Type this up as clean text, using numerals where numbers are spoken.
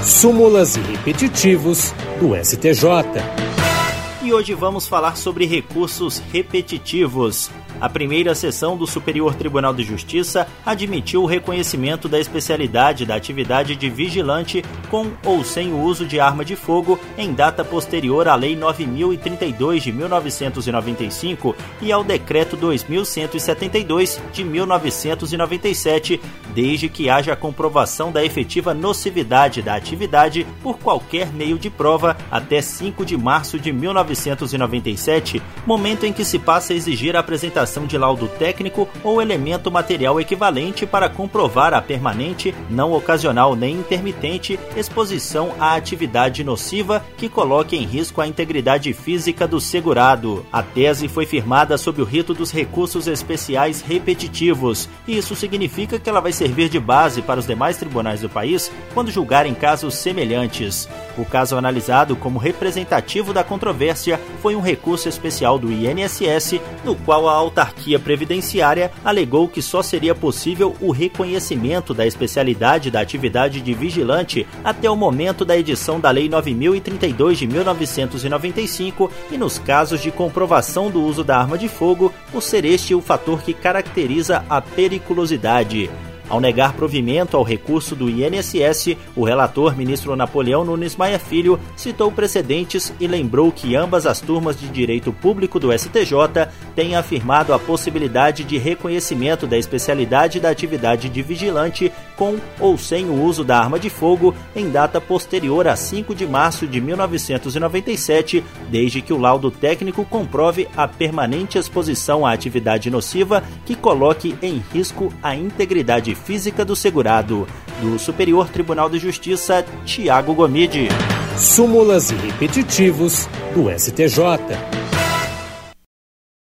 Súmulas e repetitivos do STJ. E hoje vamos falar sobre recursos repetitivos. A primeira sessão do Superior Tribunal de Justiça admitiu o reconhecimento da especialidade da atividade de vigilante com ou sem o uso de arma de fogo em data posterior à Lei 9.032 de 1995 e ao Decreto 2.172 de 1997, desde que haja comprovação da efetiva nocividade da atividade por qualquer meio de prova até 5 de março de 1997, momento em que se passa a exigir a apresentação de laudo técnico ou elemento material equivalente para comprovar a permanente, não ocasional nem intermitente, exposição à atividade nociva que coloque em risco a integridade física do segurado. A tese foi firmada sob o rito dos recursos especiais repetitivos, e isso significa que ela vai servir de base para os demais tribunais do país quando julgarem casos semelhantes. O caso analisado como representativo da controvérsia foi um recurso especial do INSS, no qual a autarquia previdenciária alegou que só seria possível o reconhecimento da especialidade da atividade de vigilante até o momento da edição da Lei 9.032 de 1995 e nos casos de comprovação do uso da arma de fogo, por ser este o fator que caracteriza a periculosidade. Ao negar provimento ao recurso do INSS, o relator, ministro Napoleão Nunes Maia Filho, citou precedentes e lembrou que ambas as turmas de direito público do STJ têm afirmado a possibilidade de reconhecimento da especialidade da atividade de vigilante com ou sem o uso da arma de fogo em data posterior a 5 de março de 1997, desde que o laudo técnico comprove a permanente exposição à atividade nociva que coloque em risco a integridade física do segurado. Do Superior Tribunal de Justiça, Tiago Gomide. Súmulas e repetitivos do STJ.